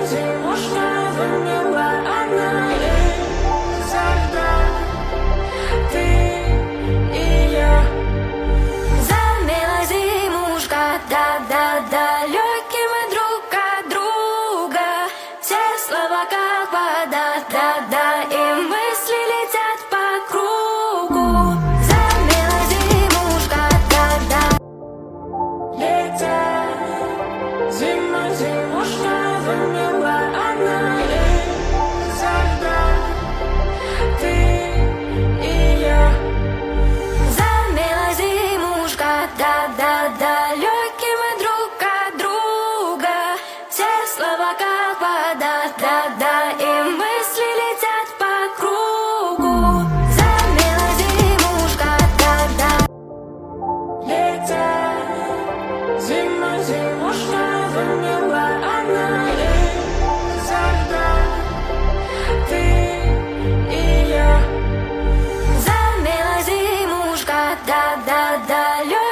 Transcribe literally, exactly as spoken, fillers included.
зимушка замерла, она изо льда. Ты и я. Замерла зимушка, да-да-да, легкие мы друг от друга. Все слова как вода, да-да, и мысли летят по кругу. Замерла зимушка, да-да. Летят. Зима, зимушка замерла, она изо льда. Ты и я. Замерла зимушка, да-да-да, легкие мы друг от друга. Все слова как вода, да-да, и мысли летят по кругу. Замерла зимушка, да-да. Летят. Зима, зимушка замерла, она изо льда. Ты и я. Замерла зимушка, да-да-да, лёд.